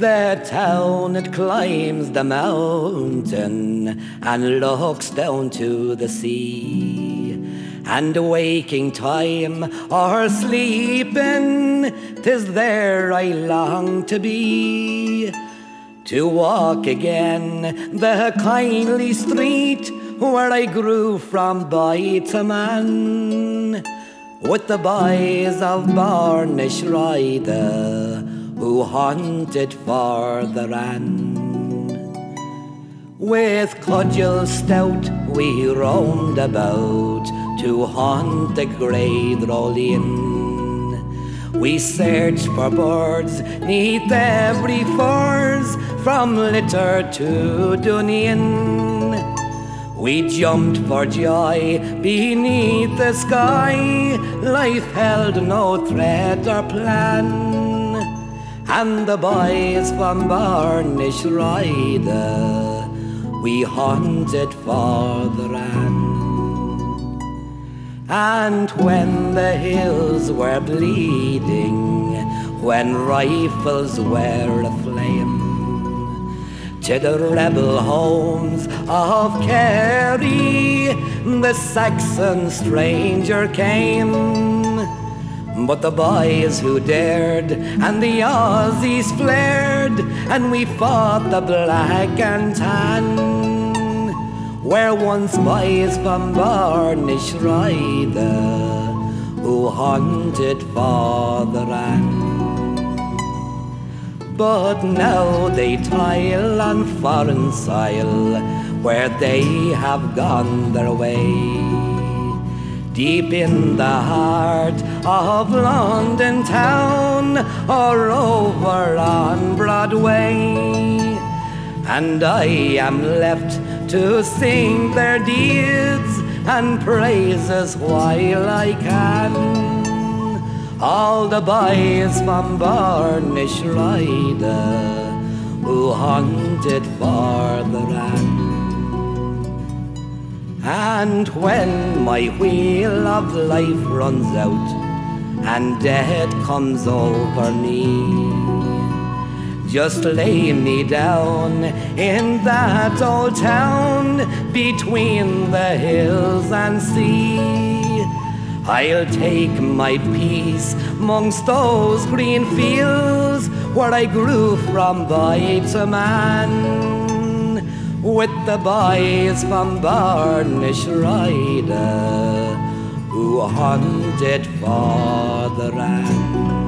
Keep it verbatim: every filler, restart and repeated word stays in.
The town, it climbs the mountain and looks down to the sea. And waking time or sleeping, 'tis there I long to be. To walk again the kindly street where I grew from boy to man, with the boys of Barnish Rider who hunted for the ran. With cudgels stout we roamed about to hunt the grey Drolin. We searched for birds neath every furze, from Litter to Dunian. We jumped for joy beneath the sky, life held no threat or plan. And the boys from Barnish Rider, we hunted for the ran. And when the hills were bleeding, when rifles were aflame, to the rebel homes of Kerry the Saxon stranger came. But the boys who dared and the Aussies flared, and we fought the black and tan, were once boys from Barnish Rider who hunted for the ran. But now they toil on foreign soil, where they have gone their way, deep in the heart of London town or over on Broadway. And I am left to sing their deeds and praises while I can. All the boys from Barnish Rider who hunted for the ran. And when my wheel of life runs out and death comes over me, just lay me down in that old town between the hills and sea. I'll take my peace mongst those green fields where I grew from boy to man, with the boys from Barnish Rider who hunted for the ran.